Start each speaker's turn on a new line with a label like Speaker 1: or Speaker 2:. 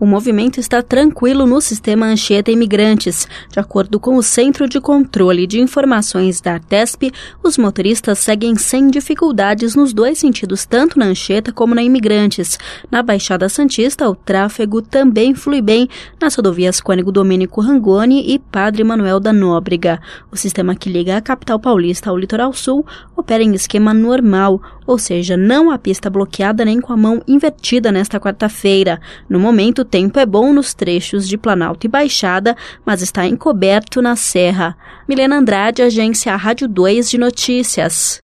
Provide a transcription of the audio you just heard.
Speaker 1: o movimento está tranquilo no sistema Anchieta Imigrantes. De acordo com o Centro de Controle de Informações da Artesp, os motoristas seguem sem dificuldades nos dois sentidos, tanto na Anchieta como na Imigrantes. Na Baixada Santista, o tráfego também flui bem nas rodovias Cônego Domênico Rangoni e Padre Manuel da Nóbrega. O sistema que liga a capital paulista ao litoral sul opera em esquema normal, ou seja, não há pista bloqueada nem com a mão invertida nesta quarta-feira. No momento, o tempo é bom nos trechos de Planalto e Baixada, mas está encoberto na Serra. Milena Andrade, Agência Rádio 2 de Notícias.